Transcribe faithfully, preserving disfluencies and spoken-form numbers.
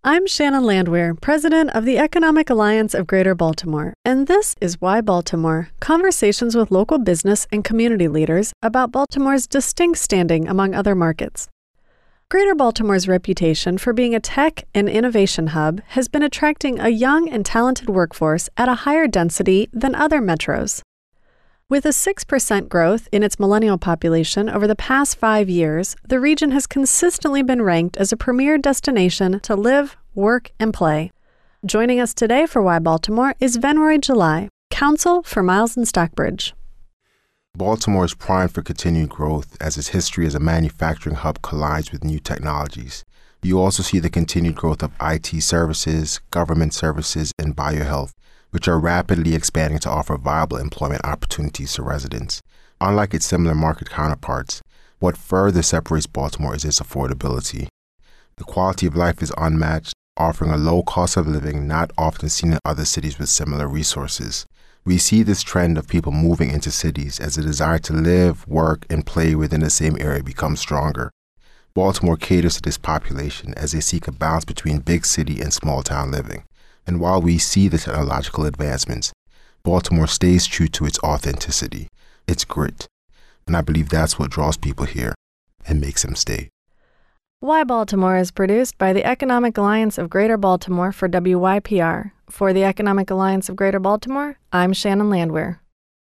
I'm Shannon Landwehr, president of the Economic Alliance of Greater Baltimore, and this is Why Baltimore, conversations with local business and community leaders about Baltimore's distinct standing among other markets. Greater Baltimore's reputation for being a tech and innovation hub has been attracting a young and talented workforce at a higher density than other metros. With a six percent growth in its millennial population over the past five years, the region has consistently been ranked as a premier destination to live, work, and play. Joining us today for Why Baltimore is Venroy July, counsel for Miles and Stockbridge. Baltimore is primed for continued growth as its history as a manufacturing hub collides with new technologies. You also see the continued growth of I T services, government services, and biohealth, which are rapidly expanding to offer viable employment opportunities to residents. Unlike its similar market counterparts, what further separates Baltimore is its affordability. The quality of life is unmatched, offering a low cost of living not often seen in other cities with similar resources. We see this trend of people moving into cities as the desire to live, work, and play within the same area becomes stronger. Baltimore caters to this population as they seek a balance between big city and small town living. And while we see the technological advancements, Baltimore stays true to its authenticity, its grit. And I believe that's what draws people here and makes them stay. Why Baltimore is produced by the Economic Alliance of Greater Baltimore for W Y P R. For the Economic Alliance of Greater Baltimore, I'm Shannon Landwehr.